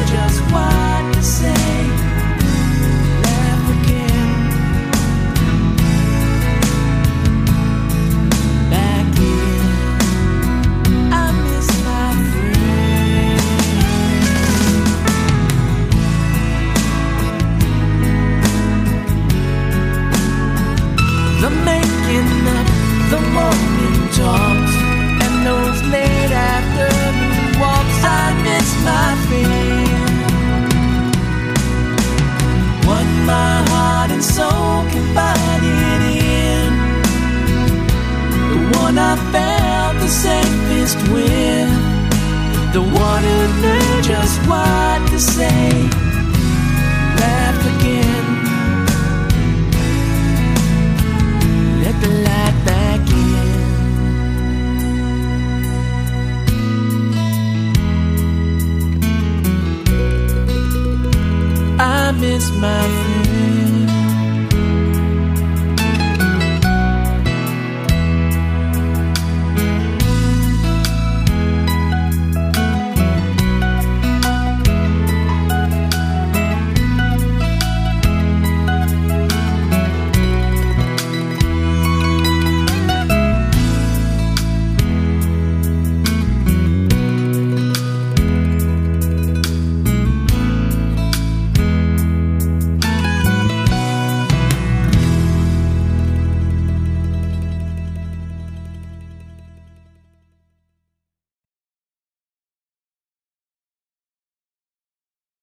just what to say. Laugh again. Back in. I miss my friend. The making up, the morning talks, and those late afternoon walks. I miss my friend. One my heart and soul confided in, the one I felt the safest with, the one who knew just what to say. Laugh again. Let the light back in. I miss my friend.